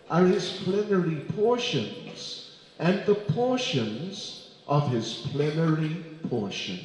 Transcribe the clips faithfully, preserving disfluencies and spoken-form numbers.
are his plenary portions and the portions of his plenary portions.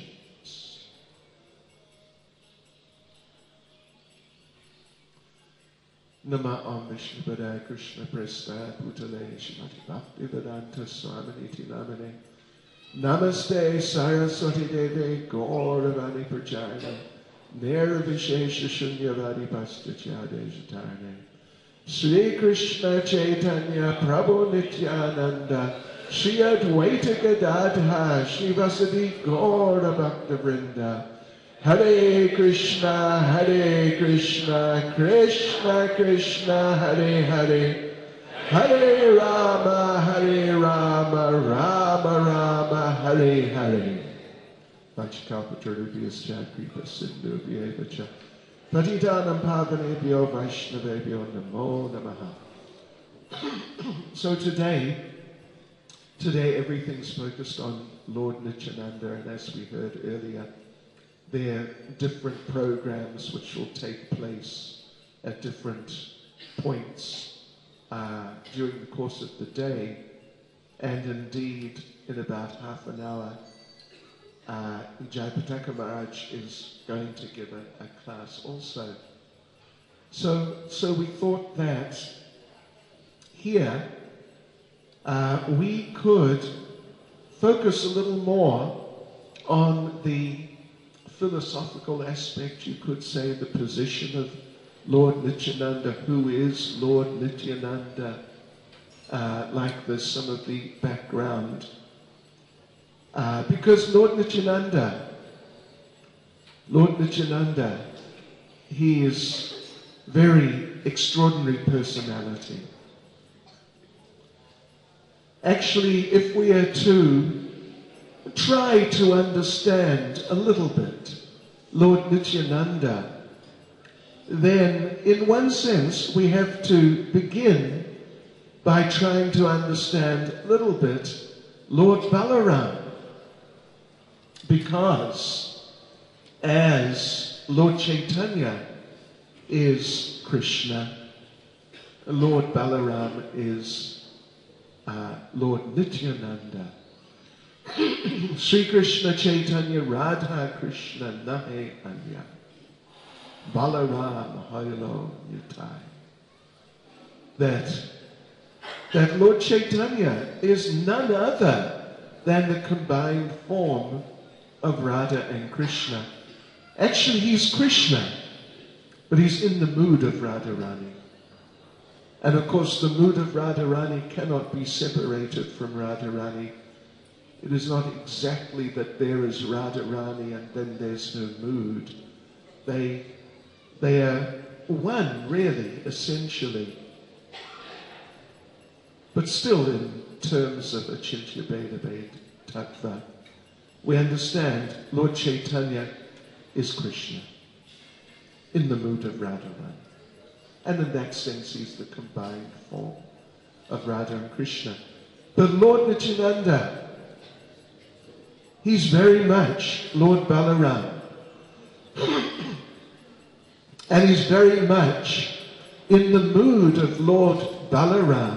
Nama Om Vishnu Padaya Krishna Prestaya Bhutale Shrimati Bhaktivedanta Swaminiti Namane Namaste Saraswati Deve Gauravani Prachayana Nirvishesha Shunyavadi Pastatyade Jatarne Sri Krishna Chaitanya Prabhu Nityananda Shri Advaita Gadadha Shri Vasadi Gaura Bhakta Vrinda Hare Krishna, Hare Krishna, Krishna Krishna, Hare Hare, Hare Rama, Hare Rama, Rama Rama, Hare Hare. Vanchakalpatarubhyascha kripa sindhubhya cha patitanam pavanebhyo vaishnavebhyo namo namaha. So today, today everything's focused on Lord Nityananda, and as we heard earlier, there are different programs which will take place at different points uh, during the course of the day, and indeed in about half an hour uh, Jayapataka Maharaj is going to give a, a class also. So, so we thought that here uh, we could focus a little more on the philosophical aspect, you could say, the position of Lord Nityananda. Who is Lord Nityananda? Uh, like there's some of the background. Uh, because Lord Nityananda, Lord Nityananda, he is very extraordinary personality. Actually, if we are to try to understand a little bit Lord Nityananda, then in one sense we have to begin by trying to understand a little bit Lord Balaram, because as Lord Chaitanya is Krishna, Lord Balaram is uh, Lord Nityananda. Sri Krishna Chaitanya Radha Krishna Nahe Anya Balaram Hailo Nitai. That, that Lord Chaitanya is none other than the combined form of Radha and Krishna. Actually, he's Krishna, but he's in the mood of Radharani. And of course, the mood of Radharani cannot be separated from Radharani. It is not exactly that there is Radharani and then there's no mood. They, they are one, really, essentially. But still, in terms of Achintya Bheda Bhed Tattva, we understand Lord Chaitanya is Krishna, in the mood of Radharani. And in that sense, he's the combined form of Radha and Krishna. But Lord Nityananda, he's very much Lord Balaram. And he's very much in the mood of Lord Balaram.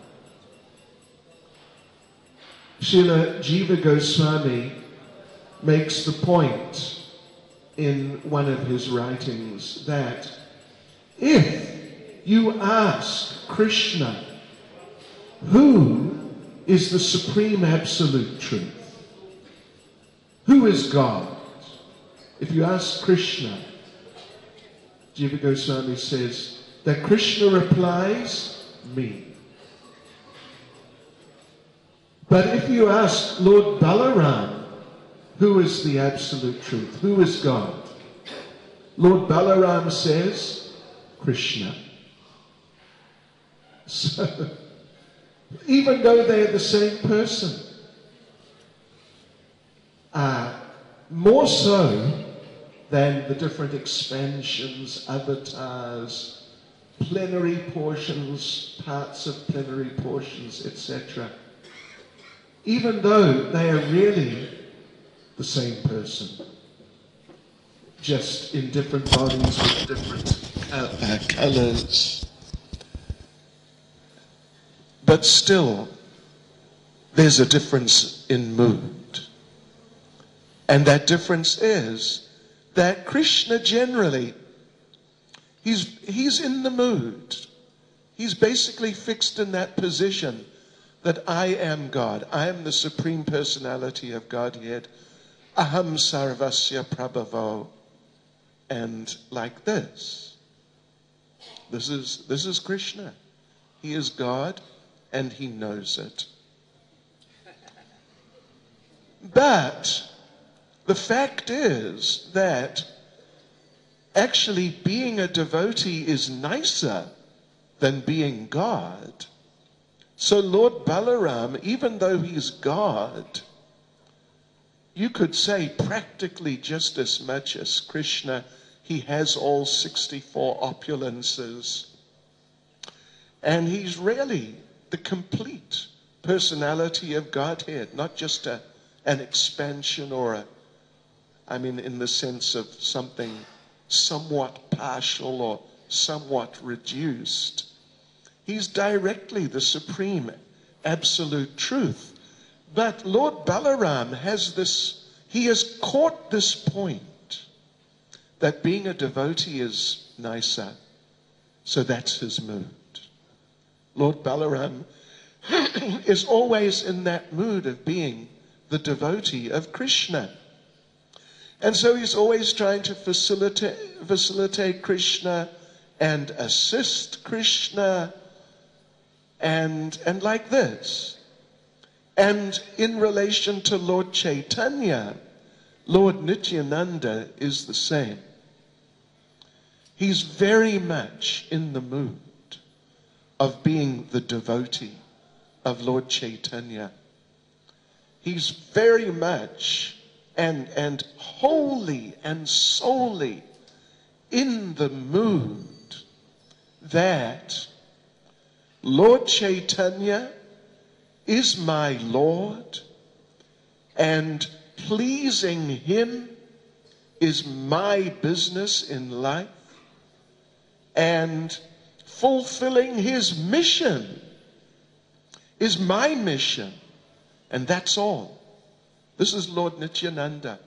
Srila Jiva Goswami makes the point in one of his writings that if you ask Krishna, who is the supreme absolute truth? Who is God? If you ask Krishna, Jiva Goswami says that Krishna replies, me. But if you ask Lord Balaram, who is the absolute truth? Who is God? Lord Balaram says, Krishna. So, even though they are the same person, uh, more so than the different expansions, avatars, plenary portions, parts of plenary portions, et cetera, even though they are really the same person, just in different bodies with different uh, uh, colors. But still, there's a difference in mood. And that difference is that Krishna generally, he's, he's in the mood. He's basically fixed in that position that I am God. I am the Supreme Personality of Godhead. Aham sarvasya prabhavo. And like this. This is, this is Krishna. He is God and he knows it. But the fact is that actually being a devotee is nicer than being God. So Lord Balaram, even though he's God, you could say practically just as much as Krishna, he has all sixty-four opulences. And he's really the complete personality of Godhead, not just a, an expansion or a, I mean, in the sense of something somewhat partial or somewhat reduced. He's directly the supreme, absolute truth. But Lord Balaram has this, he has caught this point that being a devotee is nicer. So that's his mood. Lord Balaram is always in that mood of being the devotee of Krishna. And so he's always trying to facilitate, facilitate Krishna and assist Krishna and, and like this. And in relation to Lord Chaitanya, Lord Nityananda is the same. He's very much in the mood of being the devotee of Lord Chaitanya. He's very much and, and wholly and solely in the mood that Lord Chaitanya is my Lord, and pleasing him is my business in life, and fulfilling his mission is my mission, and that's all. This is Lord Nityananda.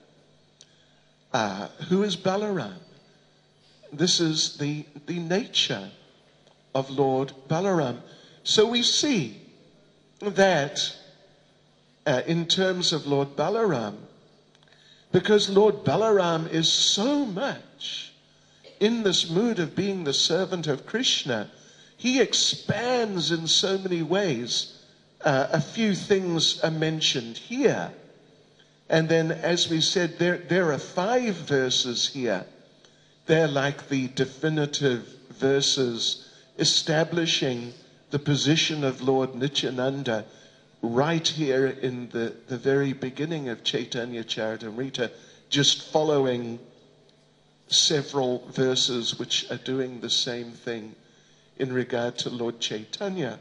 Uh, who is Balaram? This is the, the nature of Lord Balaram. So we see that uh, in terms of Lord Balaram, because Lord Balaram is so much in this mood of being the servant of Krishna, he expands in so many ways. Uh, a few things are mentioned here. And then, as we said, there, there are five verses here. They're like the definitive verses establishing the position of Lord Nityananda right here in the, the very beginning of Chaitanya Charitamrita, just following several verses which are doing the same thing in regard to Lord Chaitanya.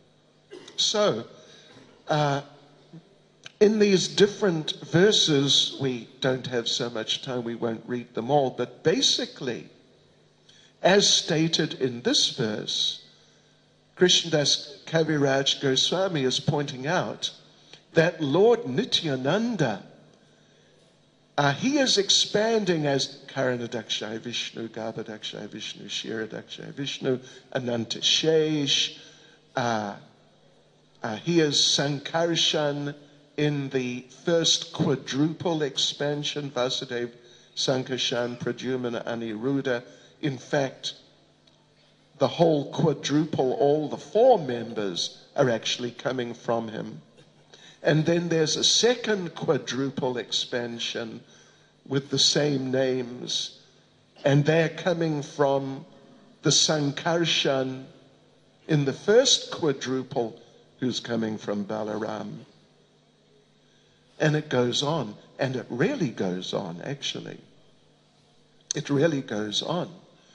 So, uh, in these different verses, we don't have so much time, we won't read them all, but basically, as stated in this verse, Krishnadas Kaviraj Goswami is pointing out that Lord Nityananda, uh, he is expanding as Karanadakshay Vishnu, Garbhadakshay Vishnu, Shiradakshay Vishnu, Ananta Shesh. Uh, uh, he is Sankarshan in the first quadruple expansion, Vasudev, Sankarshan, Pradyumna, Aniruddha. In fact, the whole quadruple, all the four members are actually coming from him. And then there's a second quadruple expansion with the same names, and they're coming from the Sankarshan in the first quadruple, who's coming from Balaram. And it goes on, and it really goes on, actually. It really goes on.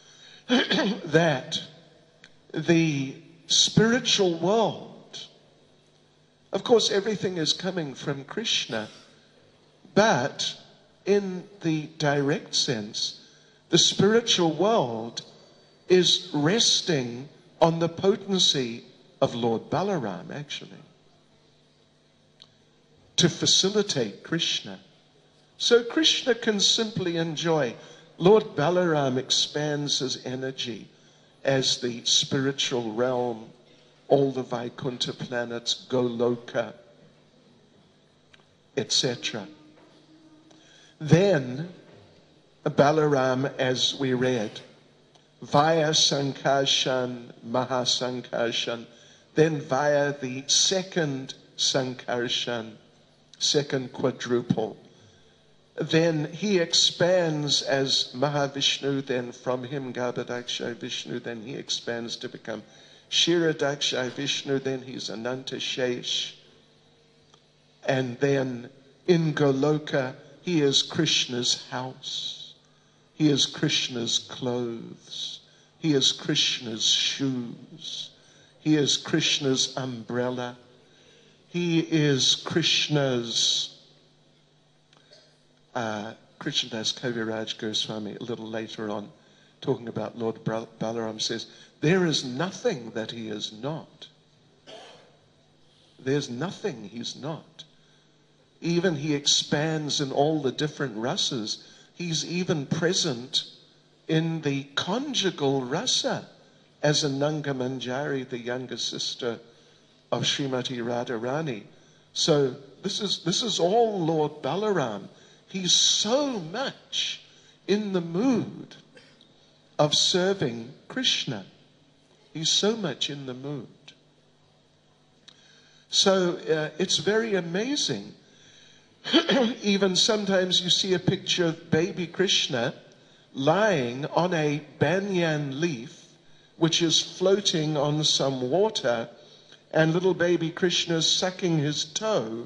That the spiritual world, of course, everything is coming from Krishna, but in the direct sense, the spiritual world is resting on the potency of Lord Balaram, actually, to facilitate Krishna. So Krishna can simply enjoy. Lord Balaram expands his energy as the spiritual realm, all the Vaikuntha planets, Goloka, et cetera. Then Balaram, as we read, via Sankarshan, Mahasankarshan, then via the second Sankarshan, second quadruple, then he expands as Mahavishnu, then from him Garbhadakshay Vishnu, then he expands to become Kshiradakshay Vishnu, then he's Ananta Shesh. And then in Goloka, he is Krishna's house. He is Krishna's clothes. He is Krishna's shoes. He is Krishna's umbrella. He is Krishna's Uh, Krishnadas Kaviraj Goswami, a little later on, talking about Lord Balaram, says, there is nothing that he is not. There's nothing he's not. Even he expands in all the different rasas. He's even present in the conjugal rasa as a Nanga Manjari, the younger sister of Srimati Radharani. So this is, this is all Lord Balaram. He's so much in the mood of serving Krishna. He's so much in the mood. So uh, it's very amazing. Even sometimes you see a picture of baby Krishna lying on a banyan leaf, which is floating on some water, and little baby Krishna is sucking his toe.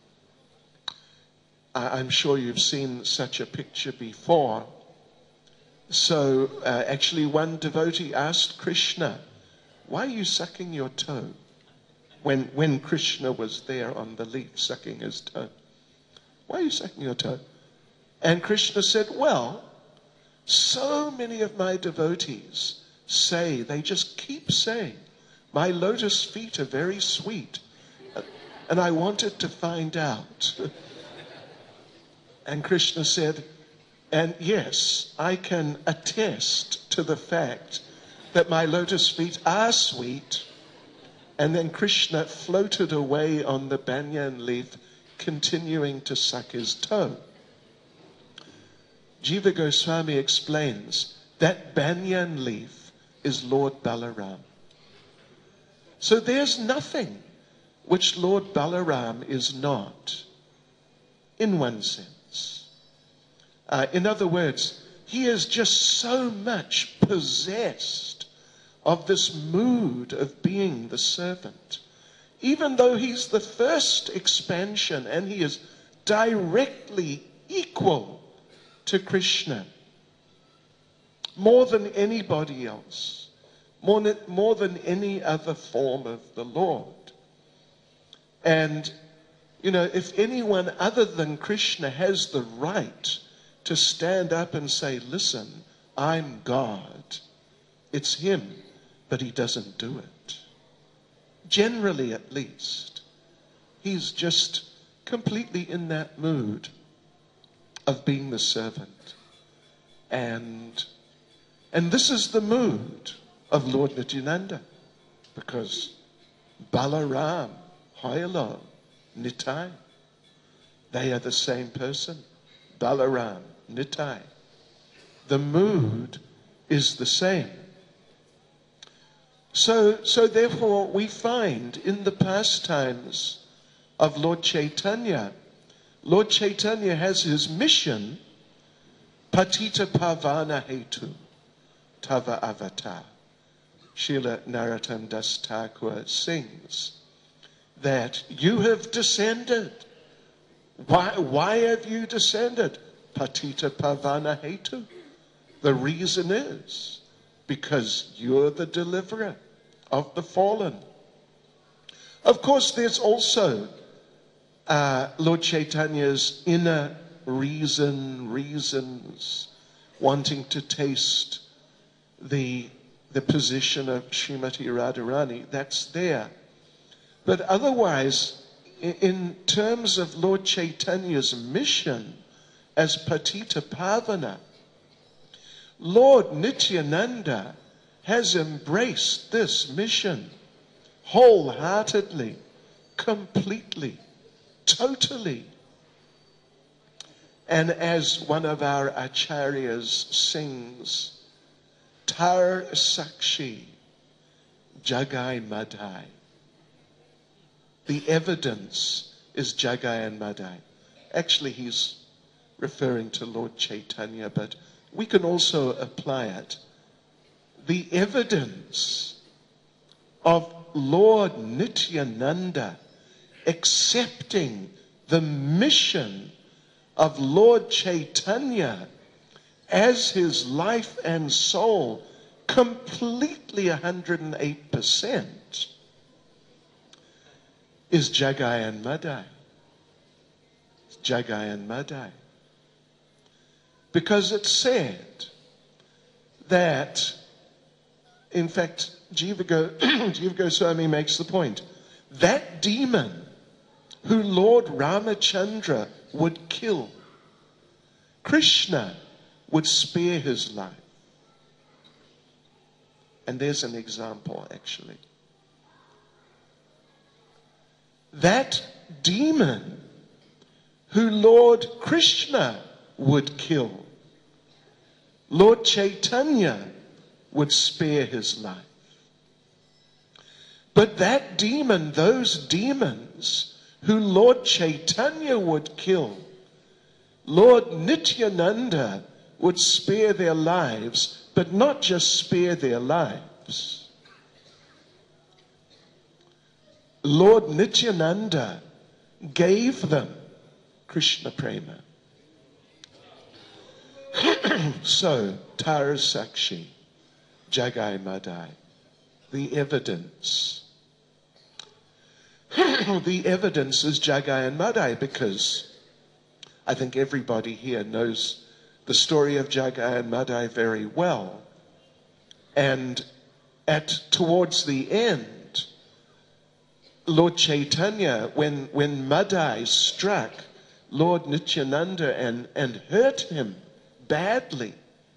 I'm sure you've seen such a picture before. So uh, actually one devotee asked Krishna, why are you sucking your toe? When, when Krishna was there on the leaf sucking his toe. Why are you sucking your toe? And Krishna said, well, so many of my devotees say, they just keep saying, my lotus feet are very sweet. And I wanted to find out. And Krishna said, and yes, I can attest to the fact that my lotus feet are sweet. And then Krishna floated away on the banyan leaf, continuing to suck his toe. Jiva Goswami explains that banyan leaf is Lord Balaram. So there's nothing which Lord Balaram is not, in one sense. Uh, in other words, he is just so much possessed of this mood of being the servant. Even though he's the first expansion and he is directly equal to Krishna, more than anybody else, more than, more than any other form of the Lord. And, you know, if anyone other than Krishna has the right to stand up and say, listen, I'm God, it's him, but he doesn't do it. Generally, at least, he's just completely in that mood of being the servant. And, and this is the mood of Lord Nityananda, because Balaram, Hoyalo, Nitai, they are the same person. Balaram, Nitai. The mood is the same. So, so therefore we find in the pastimes of Lord Chaitanya, Lord Chaitanya has his mission, Patita Pavana Hetu, Tava Avatar. Srila Narottam Das Thakur sings that you have descended. Why, why have you descended? Patita Pavana Hetu. The reason is because you're the deliverer of the fallen. Of course, there's also uh, Lord Chaitanya's inner reason, reasons, wanting to taste the, the position of Srimati Radharani, that's there. But otherwise, in terms of Lord Chaitanya's mission as Patita Pavana, Lord Nityananda has embraced this mission wholeheartedly, completely, totally. And as one of our acharyas sings, Tar Sakshi Jagai Madhai. The evidence is Jagai and Madhai. Actually, he's referring to Lord Chaitanya, but we can also apply it. The evidence of Lord Nityananda accepting the mission of Lord Chaitanya as his life and soul completely one hundred eight percent is Jagai and Madhai. It's Jagai and Madhai. Because it's said that, in fact, Jiva, Go, Jiva Goswami makes the point, that demon who Lord Ramachandra would kill, Krishna would spare his life. And there's an example, actually. That demon who Lord Krishna would kill, Lord Chaitanya would spare his life. But that demon, those demons who Lord Chaitanya would kill, Lord Nityananda would spare their lives, but not just spare their lives. Lord Nityananda gave them Krishna Prema. So, Tara Sakshi, Jagai Madhai, the evidence. The evidence is Jagai and Madhai, because I think everybody here knows the story of Jagai and Madhai very well. And at towards the end, Lord Chaitanya, when, when Madhai struck Lord Nityananda and, and hurt him badly,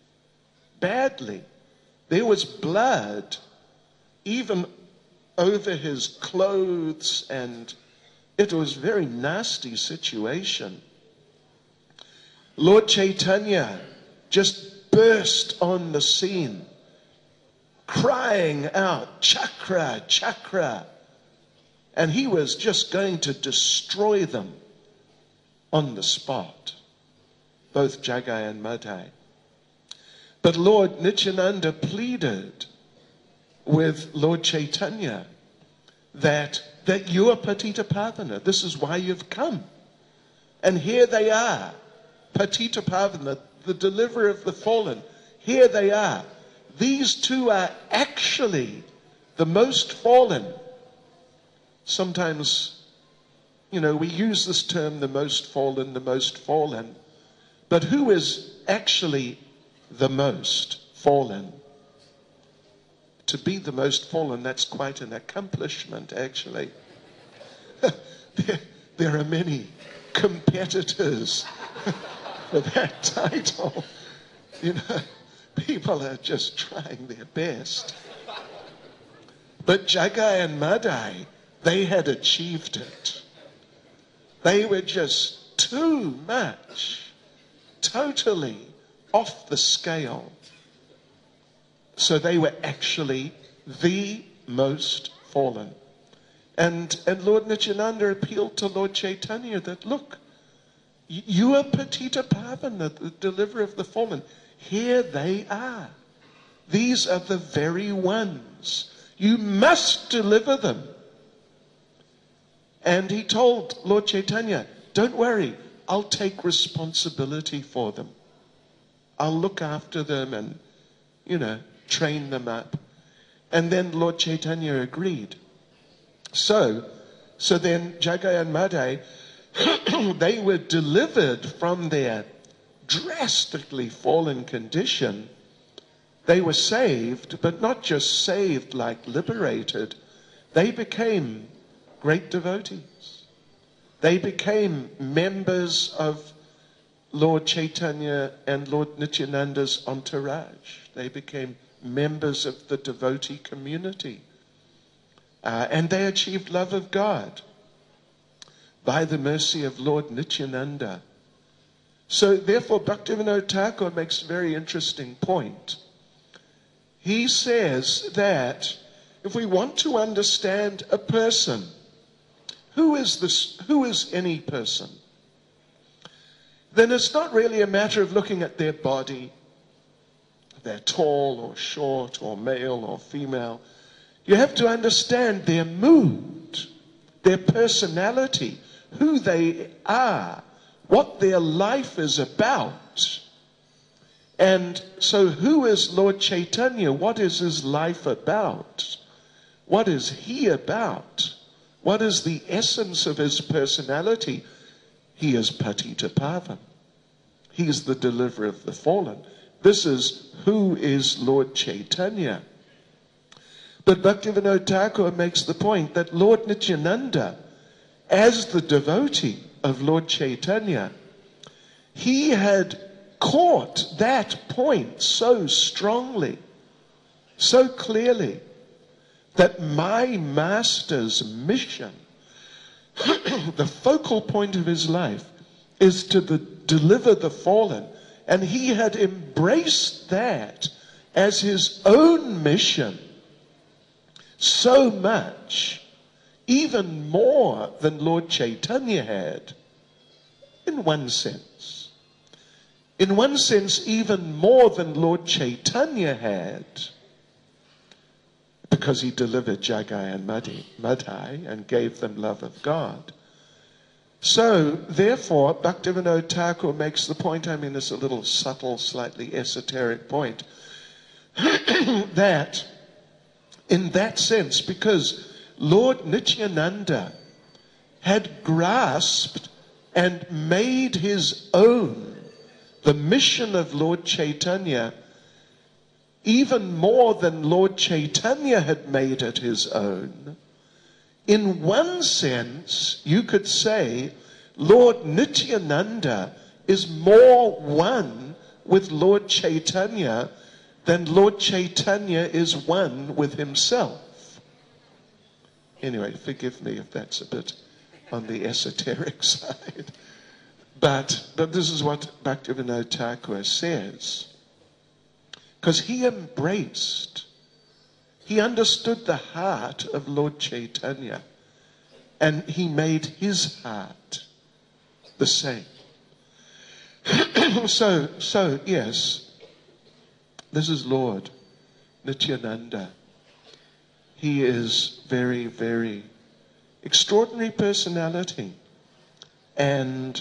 badly, there was blood even over his clothes, and it was a very nasty situation. Lord Chaitanya just burst on the scene, crying out, Chakra, Chakra. And he was just going to destroy them on the spot, both Jagai and Madhai. But Lord Nityananda pleaded with Lord Chaitanya that, that you are Patita Pavana. This is why you've come. And here they are, Patita Pavana, the deliverer of the fallen. Here they are. These two are actually the most fallen. Sometimes, you know, we use this term, the most fallen, the most fallen. But who is actually the most fallen? To be the most fallen, that's quite an accomplishment, actually. there, there are many competitors for that title. You know, people are just trying their best. But Jagai and Madhai, they had achieved it. They were just too much, totally off the scale. So they were actually the most fallen. And, and Lord Nityananda appealed to Lord Chaitanya that, look, you are Patita Pavana, the deliverer of the fallen. Here they are. These are the very ones. You must deliver them. And he told Lord Chaitanya, don't worry, I'll take responsibility for them. I'll look after them and, you know, train them up. And then Lord Chaitanya agreed. So, so then Jagai and Madhai, they were delivered from their drastically fallen condition They were saved, but not just saved like liberated. They became great devotees. They became members of Lord Chaitanya and Lord Nityananda's entourage. They became members of the devotee community. Uh, and they achieved love of God by the mercy of Lord Nityananda. So therefore, Bhaktivinoda Thakur makes a very interesting point. He says that if we want to understand a person, who is this, who is any person, then it's not really a matter of looking at their body, they're tall or short or male or female. You have to understand their mood, their personality, who they are, what their life is about. And so who is Lord Chaitanya? What is his life about? What is he about? What is the essence of his personality? He is Patita Pavan. He is the deliverer of the fallen. This is who is Lord Chaitanya. But Bhaktivinoda Thakur makes the point that Lord Nityananda, as the devotee of Lord Chaitanya, he had caught that point so strongly, so clearly, that my master's mission, the focal point of his life, is to the, deliver the fallen. And he had embraced that as his own mission so much, even more than Lord Chaitanya had, in one sense. In one sense, even more than Lord Chaitanya had, because he delivered Jagai and Madhai and gave them love of God. So, therefore, Bhaktivinoda Thakur makes the point, I mean, it's a little subtle, slightly esoteric point, that in that sense, because Lord Nityananda had grasped and made his own the mission of Lord Chaitanya, even more than Lord Chaitanya had made it his own, in one sense, you could say, Lord Nityananda is more one with Lord Chaitanya than Lord Chaitanya is one with himself. Anyway, forgive me if that's a bit on the esoteric side. But, but this is what Bhaktivinoda Thakur says. Because he embraced, he understood the heart of Lord Chaitanya, and he made his heart the same. so, so, yes, this is Lord Nityananda. He is very, very extraordinary personality. And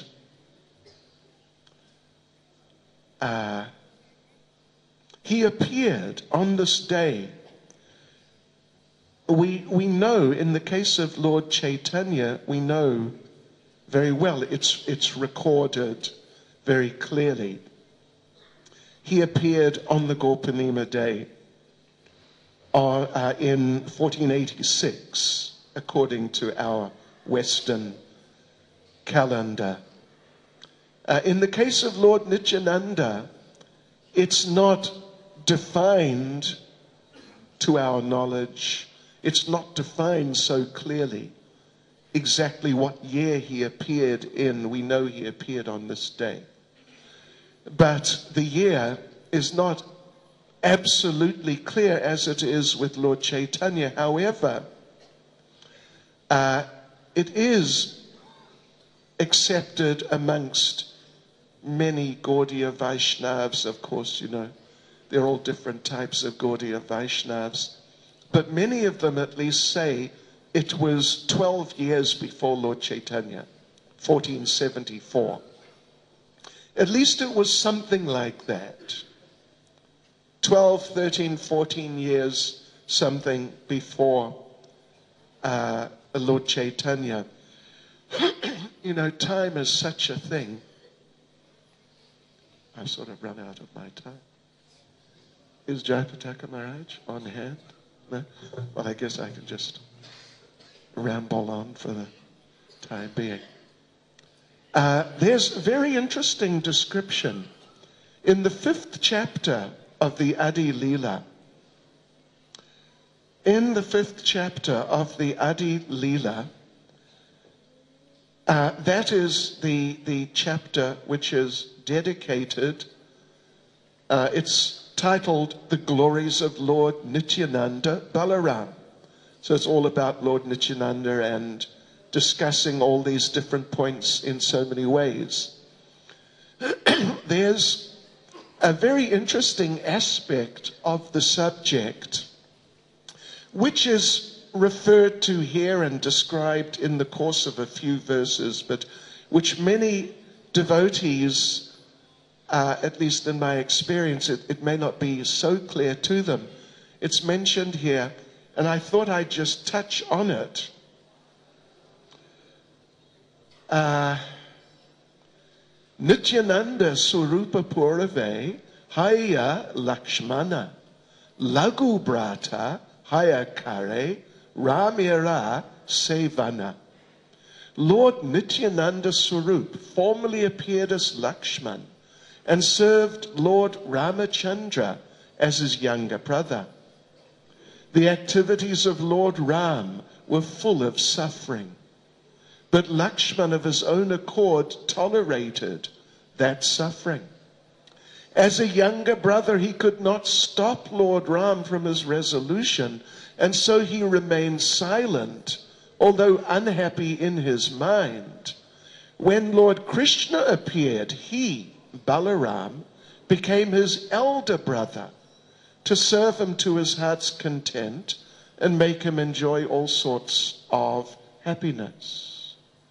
uh, he appeared on this day. We, we know, in the case of Lord Chaitanya, we know very well, it's, it's recorded very clearly. He appeared on the Gorpanima day uh, uh, in fourteen eighty-six, according to our Western calendar. Uh, in the case of Lord Nityananda, it's not defined to our knowledge. It's not defined so clearly exactly what year he appeared in. We know he appeared on this day. But the year is not absolutely clear as it is with Lord Chaitanya. However, uh, it is accepted amongst many Gaudiya Vaishnavas. Of course, you know, there are all different types of Gaudiya Vaishnavas. But many of them at least say it was twelve years before Lord Chaitanya, fourteen seventy-four. At least it was something like that. twelve, thirteen, fourteen years, something before uh, Lord Chaitanya. You know, time is such a thing. I've sort of run out of my time. is Jayapataka Maharaj on hand? No? Well, I guess I can just ramble on for the time being. Uh, there's a very interesting description in the fifth chapter of the Adi Leela. In the fifth chapter of the Adi Leela, uh, that is the, the chapter which is dedicated, uh, it's titled The Glories of Lord Nityananda Balaram. So it's all about Lord Nityananda and discussing all these different points in so many ways. There's a very interesting aspect of the subject which is referred to here and described in the course of a few verses, but which many devotees, uh, at least in my experience, it, it may not be so clear to them. It's mentioned here, and I thought I'd just touch on it. Uh, Nityananda Surupa Purave Haya Lakshmana Lagu Brata Haya Kare Ramira Sevana. Lord Nityananda Swarup formerly appeared as Lakshman and served Lord Ramachandra as his younger brother. The activities of Lord Ram were full of suffering, but Lakshman of his own accord tolerated that suffering. As a younger brother, he could not stop Lord Ram from his resolution, and so he remained silent, although unhappy in his mind. When Lord Krishna appeared, he, Balaram, became his elder brother to serve him to his heart's content and make him enjoy all sorts of happiness.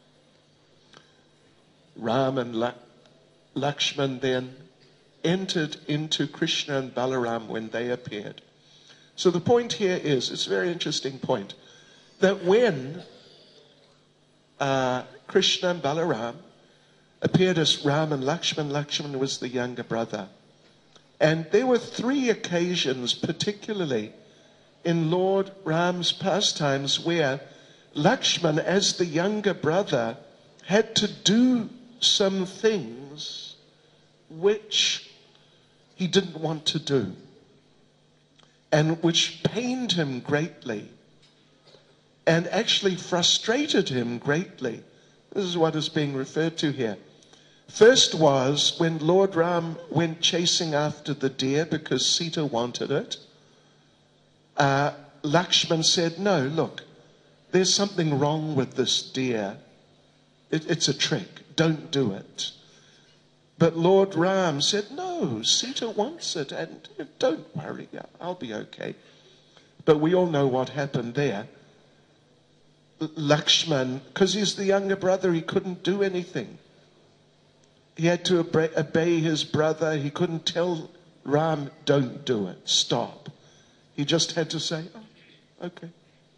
Ram and La- Lakshman then entered into Krishna and Balaram when they appeared. So the point here is, it's a very interesting point, that when uh, Krishna and Balaram appeared as Ram and Lakshman, Lakshman was the younger brother. And there were three occasions, particularly in Lord Ram's pastimes, where Lakshman, as the younger brother, had to do some things which he didn't want to do, and which pained him greatly, and actually frustrated him greatly. This is what is being referred to here. First was when Lord Ram went chasing after the deer because Sita wanted it. Uh, Lakshman said, no, look, there's something wrong with this deer. It, it's a trick. Don't do it. But Lord Ram said, no, Sita wants it, and don't worry, I'll be okay. But we all know what happened there. Lakshman, because he's the younger brother, he couldn't do anything. He had to obey his brother. He couldn't tell Ram, don't do it, stop. He just had to say, oh, okay.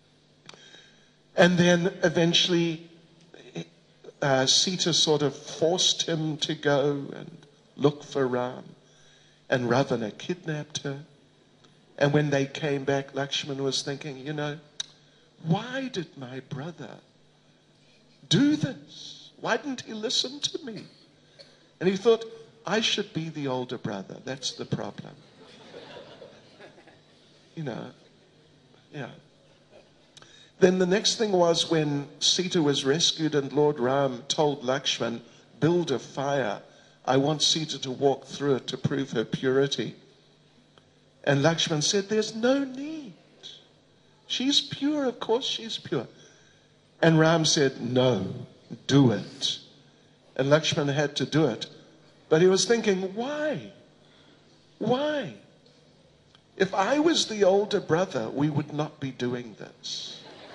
And then eventually Uh, Sita sort of forced him to go and look for Ram, and Ravana kidnapped her. And when they came back, Lakshman was thinking, you know, why did my brother do this? Why didn't he listen to me? And he thought, I should be the older brother. That's the problem. You know, yeah. Then the next thing was when Sita was rescued and Lord Ram told Lakshman, build a fire. I want Sita to walk through it to prove her purity. And Lakshman said, there's no need. She's pure, of course she's pure. And Ram said, no, do it. And Lakshman had to do it. But he was thinking, why? Why? If I was the older brother, we would not be doing this.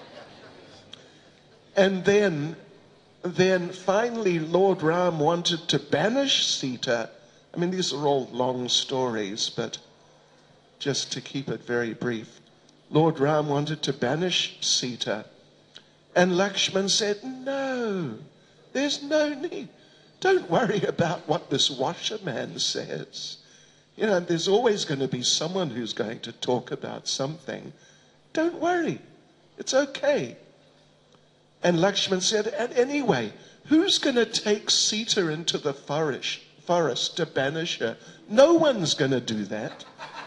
And then, then finally Lord Ram wanted to banish Sita. I mean, these are all long stories, but just to keep it very brief. Lord Ram wanted to banish Sita. And Lakshman said, no, there's no need. Don't worry about what this washerman says. You know, there's always going to be someone who's going to talk about something. Don't worry. It's okay. And Lakshman said, and anyway, who's going to take Sita into the forest, forest to banish her? No one's going to do that.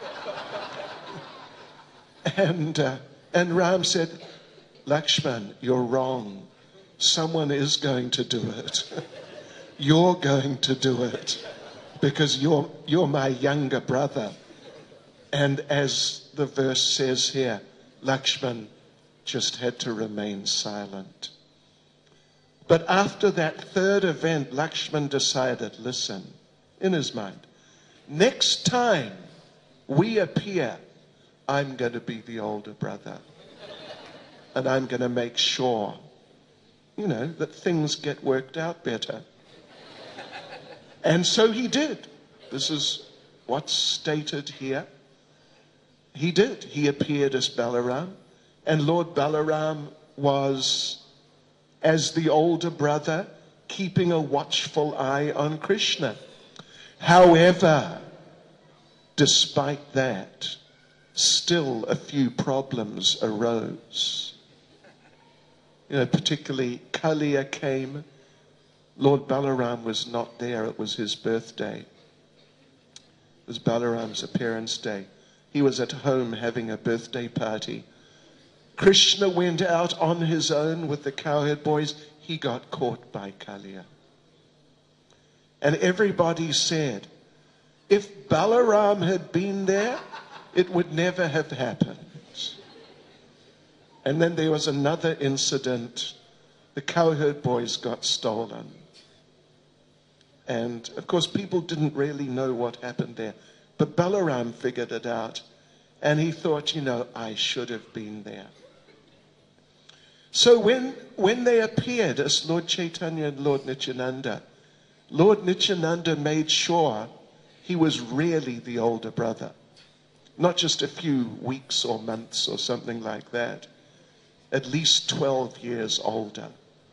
and, uh, and Ram said, Lakshman, you're wrong. Someone is going to do it. You're going to do it. Because you're, you're my younger brother. And as the verse says here, Lakshman just had to remain silent. But after that third event, Lakshman decided, listen, in his mind, next time we appear, I'm going to be the older brother. And I'm going to make sure, you know, that things get worked out better. And so he did. This is what's stated here. He did. He appeared as Balaram. And Lord Balaram was, as the older brother, keeping a watchful eye on Krishna. However, despite that, still a few problems arose. You know, particularly Kaliya came. Lord Balaram was not there. It was his birthday. It was Balaram's appearance day. He was at home having a birthday party. Krishna went out on his own with the cowherd boys. He got caught by Kaliya. And everybody said, if Balaram had been there, it would never have happened. And then there was another incident. The cowherd boys got stolen. And, of course, people didn't really know what happened there. But Balaram figured it out. And he thought, you know, I should have been there. So when, when they appeared as Lord Chaitanya and Lord Nityananda, Lord Nityananda made sure he was really the older brother. Not just a few weeks or months or something like that. At least twelve years older.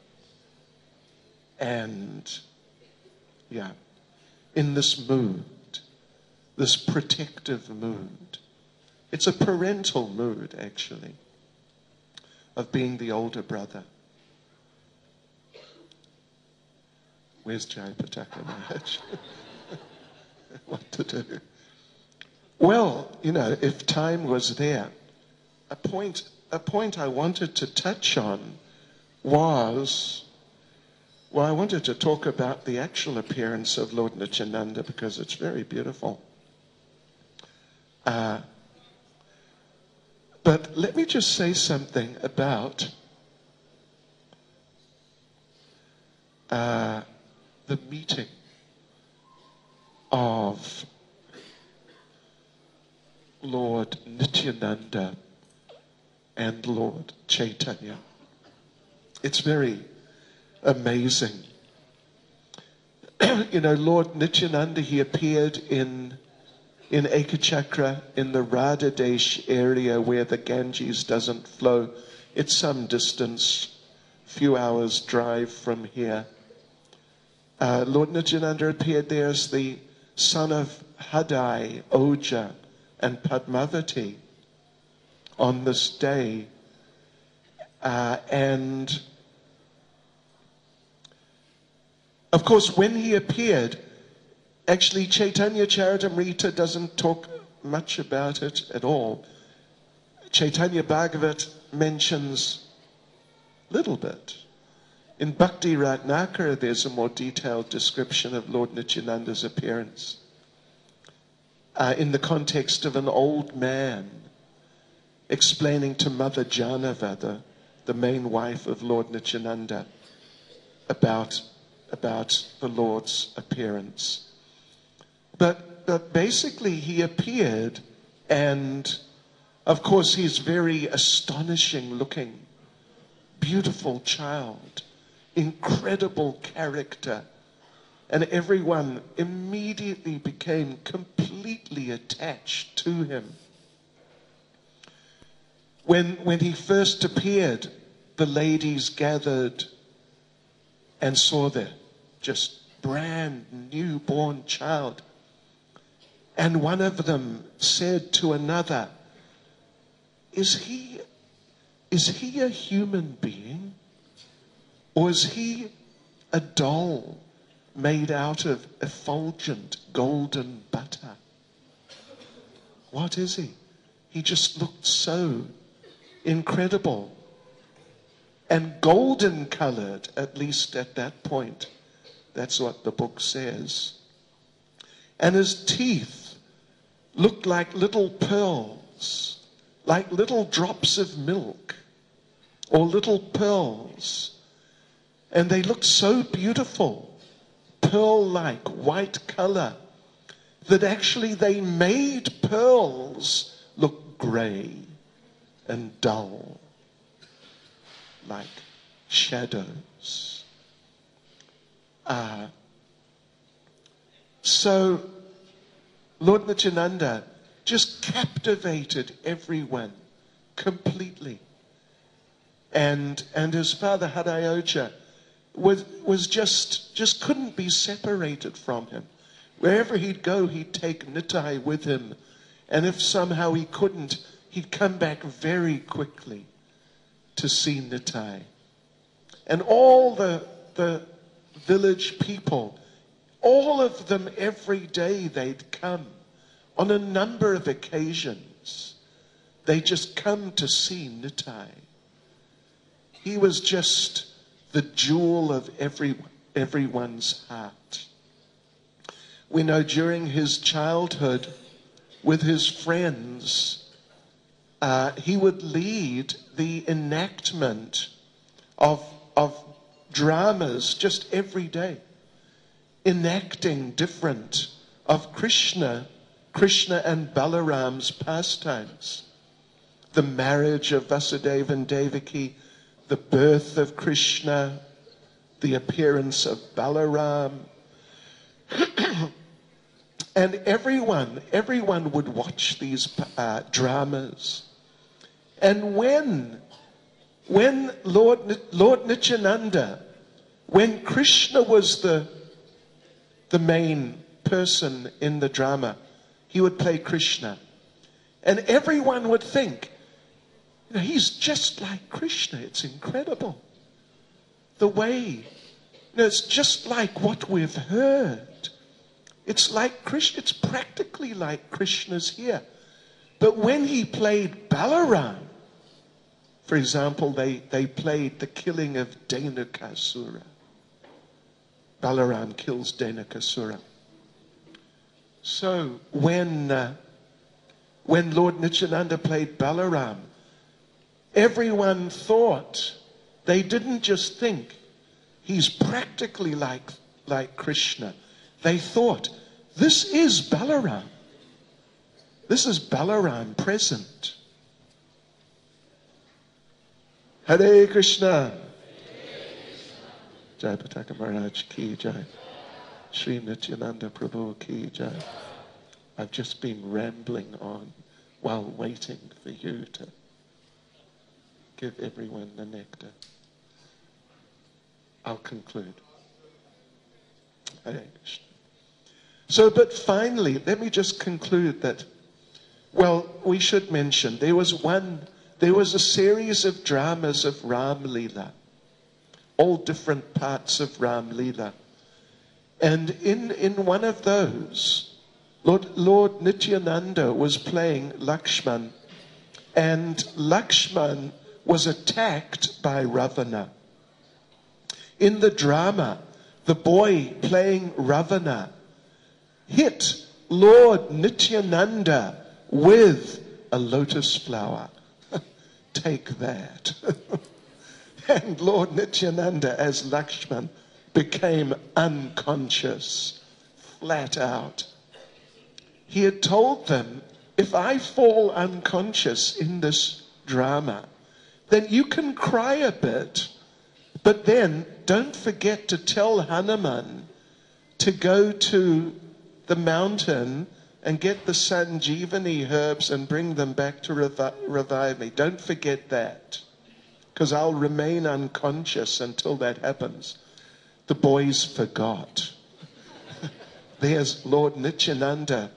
And, yeah, in this mood, this protective mood. It's a parental mood, actually, of being the older brother. Where's Jayapataka Maharaj? What to do? Well, you know, if time was there, a point, a point I wanted to touch on was, well, I wanted to talk about the actual appearance of Lord Nityananda because it's very beautiful. Uh, but let me just say something about uh, the meeting of Lord Nityananda and Lord Chaitanya. It's very amazing. You know, Lord Nityananda, he appeared in in Ekachakra, in the Radha Desh area where the Ganges doesn't flow. It's some distance, few hours drive from here. Uh, Lord Nityananda appeared there as the son of Hadai, Oja, and Padmavati on this day. Uh, and of course, when he appeared, actually Chaitanya Charitamrita doesn't talk much about it at all. Chaitanya Bhagavat mentions a little bit. In Bhakti Ratnakara, there's a more detailed description of Lord Nityananda's appearance. Uh, in the context of an old man explaining to Mother Janava, the, the main wife of Lord Nityananda, about, about the Lord's appearance. But, but basically he appeared, and of course he's very astonishing looking, beautiful child, incredible character. And everyone immediately became completely attached to him. When, when he first appeared, the ladies gathered and saw the just brand newborn child. And one of them said to another, is he, is he a human being? Or is he a doll made out of effulgent golden butter? What is he? He just looked so incredible. And golden colored, at least at that point. That's what the book says. And his teeth looked like little pearls, like little drops of milk, or little pearls. And they looked so beautiful, pearl-like white color, that actually they made pearls look gray and dull, like shadows. Uh, so Lord Nityananda just captivated everyone completely. And, and his father Hadayoja was, was just, just couldn't be separated from him. Wherever he'd go, he'd take Nitai with him. And if somehow he couldn't, he'd come back very quickly to see Nitai. And all the, the village people, all of them every day they'd come. On a number of occasions, they just come to see Nitai. He was just the jewel of every, everyone's heart. We know during his childhood, with his friends, uh, he would lead the enactment of, of dramas just every day, enacting different of Krishna, Krishna and Balaram's pastimes. The marriage of Vasudeva and Devaki, the birth of Krishna, the appearance of Balaram. And everyone, everyone would watch these uh, dramas. And when, when Lord, Lord Nityananda, when Krishna was the, the main person in the drama, he would play Krishna. And everyone would think, you know, he's just like Krishna. It's incredible. The way, you know, it's just like what we've heard. It's like Krishna, it's practically like Krishna's here. But when he played Balaram, for example, they, they played the killing of Dhenukasura. Balaram kills Dhenukasura. So when, uh, when Lord Nityananda played Balaram, everyone thought, they didn't just think, he's practically like, like Krishna. They thought, this is Balaram. This is Balaram present. Hare Krishna. Jai Pataka Maharaj ki jai. Sri Nityananda Prabhu ki jai. I've just been rambling on while waiting for you to give everyone the nectar. I'll conclude. Hare Krishna. So, but finally, let me just conclude that, well, we should mention, there was one, there was a series of dramas of Ram Leela, all different parts of Ram Leela. And in, in one of those, Lord, Lord Nityananda was playing Lakshman, and Lakshman was attacked by Ravana. In the drama, the boy playing Ravana hit Lord Nityananda with a lotus flower. Take that. And Lord Nityananda, as Lakshman, became unconscious, flat out. He had told them, if I fall unconscious in this drama, then you can cry a bit, but then don't forget to tell Hanuman to go to the mountain and get the Sanjeevani herbs and bring them back to revi- revive me. Don't forget that, because I'll remain unconscious until that happens. The boys forgot. There's Lord Nityananda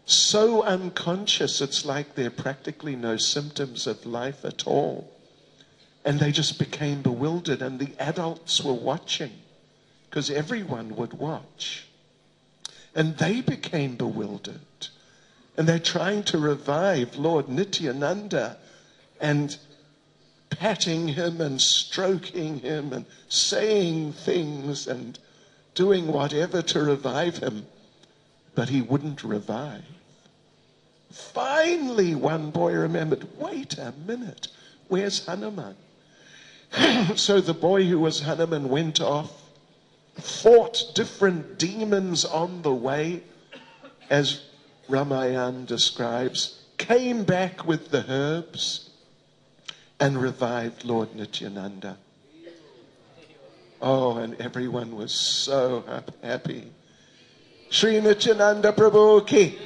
so unconscious, it's like there are practically no symptoms of life at all. And they just became bewildered, and the adults were watching, because everyone would watch. And they became bewildered. And they're trying to revive Lord Nityananda and patting him and stroking him and saying things and doing whatever to revive him. But he wouldn't revive. Finally, one boy remembered, wait a minute, where's Hanuman? So the boy who was Hanuman went off, fought different demons on the way, as Ramayana describes, came back with the herbs and revived Lord Nityananda. Oh, and everyone was so happy. Sri Nityananda Prabhu ki.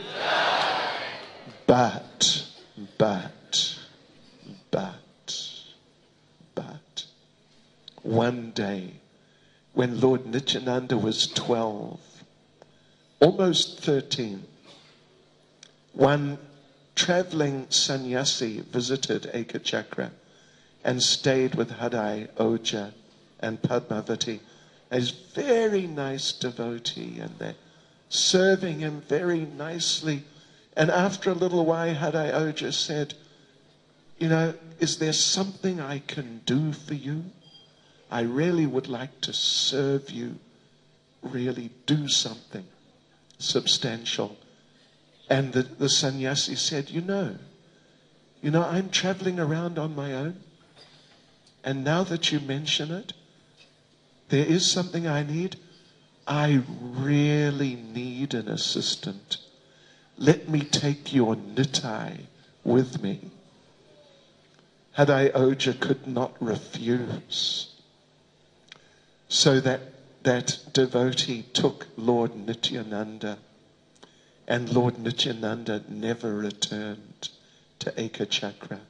But, but, but, but, one day, when Lord Nityananda was twelve, almost thirteen, one traveling sannyasi visited Ekachakra and stayed with Hadai, Oja, and Padmavati. He's a very nice devotee, and they're serving him very nicely. And after a little while, Hadai Oja said, you know, is there something I can do for you? I really would like to serve you, really do something substantial. And the, the sannyasi said, you know, you know, I'm traveling around on my own. And now that you mention it, there is something I need. I really need an assistant. Let me take your Nitai with me. Hadai Oja could not refuse. So that, that devotee took Lord Nityananda, and Lord Nityananda never returned to Ekachakra.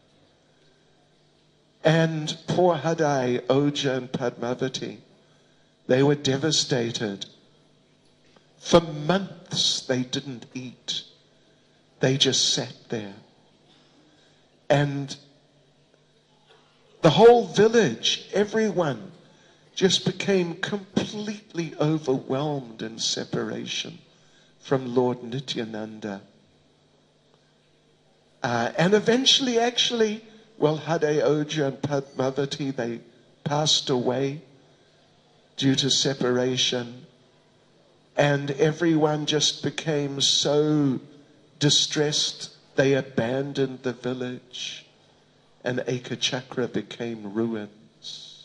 And poor Hadai, Oja, and Padmavati, they were devastated. For months they didn't eat. They just sat there. And the whole village, everyone, just became completely overwhelmed in separation from Lord Nityananda. Uh, and eventually, actually, well, Hadai Oja and Padmavati, they passed away due to separation. And everyone just became so distressed, they abandoned the village, and Ekachakra became ruins.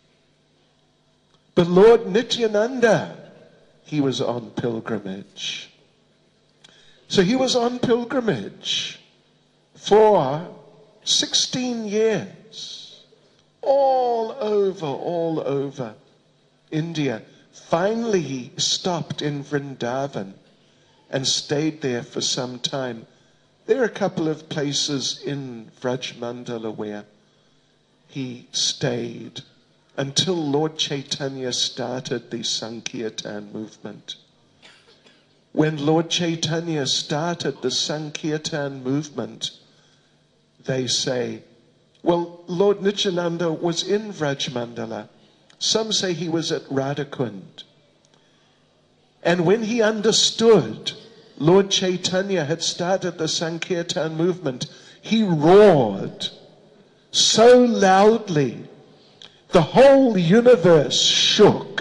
But Lord Nityananda, he was on pilgrimage. So he was on pilgrimage for sixteen years, all over, all over India. Finally, he stopped in Vrindavan and stayed there for some time. There are a couple of places in Vrajmandala where he stayed until Lord Chaitanya started the Sankirtan movement. When Lord Chaitanya started the Sankirtan movement, they say, well, Lord Nityananda was in Vrajmandala. Some say he was at Radhakund. And when he understood Lord Chaitanya had started the Sankirtan movement, he roared so loudly, the whole universe shook.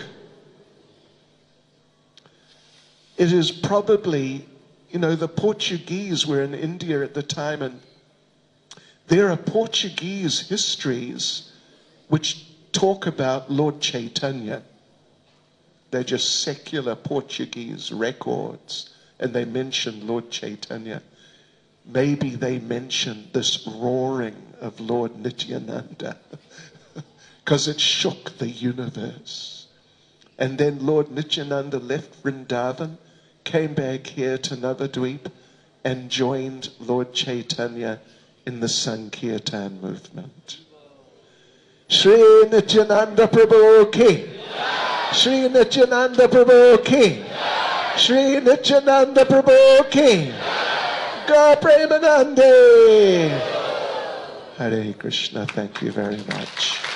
It is probably, you know, the Portuguese were in India at the time, and there are Portuguese histories which talk about Lord Chaitanya. They're just secular Portuguese records, and they mention Lord Chaitanya. Maybe they mention this roaring of Lord Nityananda because it shook the universe. And then Lord Nityananda left Vrindavan, came back here to Navadvip, and joined Lord Chaitanya in the Sankirtan movement. Sri Nityananda Prabhu ki. Sri Nityananda Prabhu ki. Sri Nityananda Prabhu ki. Thakur Premanande. Hare Krishna. Thank you very much.